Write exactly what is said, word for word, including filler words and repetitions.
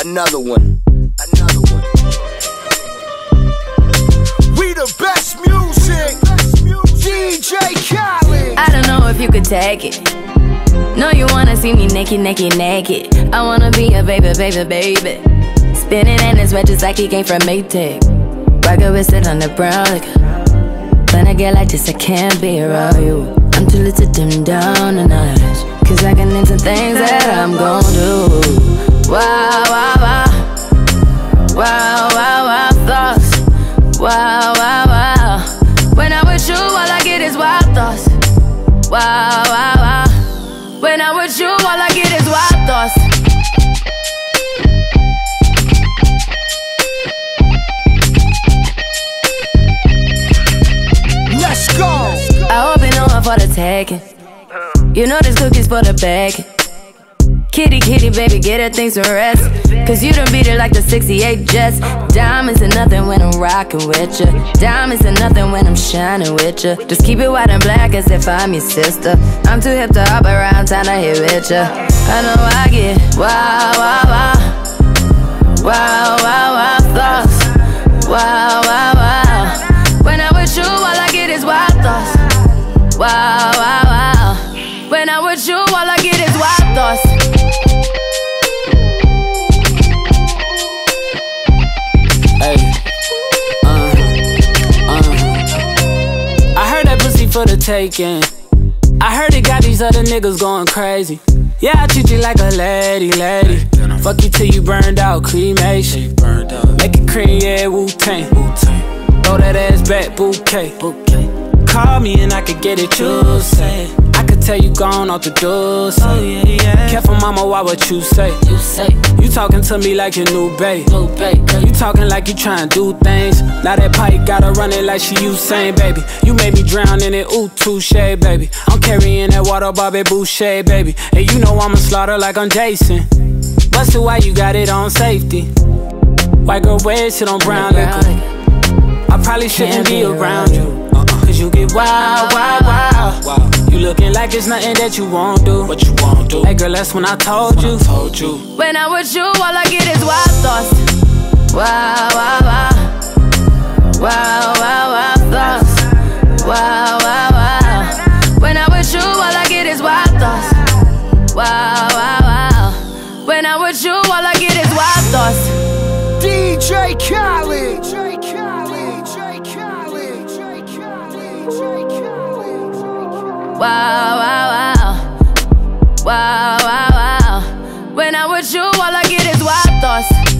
Another one. Another one. We the best music. D J Khaled. I don't know if you could take it. No, you wanna see me naked, naked, naked. I wanna be a baby, baby, baby. Spinning in his red just like he came from Maytag. Rocket with it on the brown liquor. When I get like this, I can't be around you. I'm too little to dim down a notch, cause I can into things that I'm gon' do. Wow, wow, wow. Wow, wow, wow, thoughts. Wow, wow, wow. When I'm with you, all I get is wild thoughts. Wow, wow, wow. When I'm with you, all I get is wild thoughts. Let's go. I hope you know I'm for the taking. You know this cookie's for the bag. Kitty, kitty, baby, get her things to rest. Cause you done beat it like the sixty-eight Jets. Diamonds are nothing when I'm rockin' with ya. Diamonds are nothing when I'm shining with ya. Just keep it white and black as if I'm your sister. I'm too hip to hop around town to hit with ya. I know I get wow, wow, wow. Wow, wow, wow, thoughts. Wow, wow, wow. When I'm with you, all I get is wild thoughts. Wow, wow, wow. When I'm with you, all I get is wild thoughts. Hey, uh, uh. I heard that pussy for the taking. I heard it got these other niggas going crazy. Yeah, I treat you like a lady, lady. Fuck you till you burned out, cremation. Make it cream, yeah, Wu-Tang. Throw that ass back, bouquet. Call me and I could get it, you say. I could tell you gone off the door, say. Oh, yeah, yeah. Careful, mama, why what you say? You say you talking to me like your new babe. New babe. You talking like you trying to do things. Now that pipe gotta run it like she Usain, baby. You made me drown in it, ooh, touche, baby. I'm carrying that water, Bobby Boucher, baby. And you know I'ma slaughter like I'm Jason. Busted, why you got it on safety? White girl wear shit on brown liquor. I probably shouldn't be around you. Cause you get wild, wild, wild, wild. You looking like it's nothing that you won't do. What you won't do? Hey girl, that's when I told you. I told you. When I'm with you, all I get is wild thoughts. Wow, wow, wow. Wow, wow, wow, thoughts. Wow, wow, wow. When I'm with you, all I get is wild thoughts. Wow, wow, wow. When I'm with you, all I get is wild thoughts. D J Khaled. Wow, wow, wow. Wow, wow, wow. When I'm with you, all I get is wild thoughts.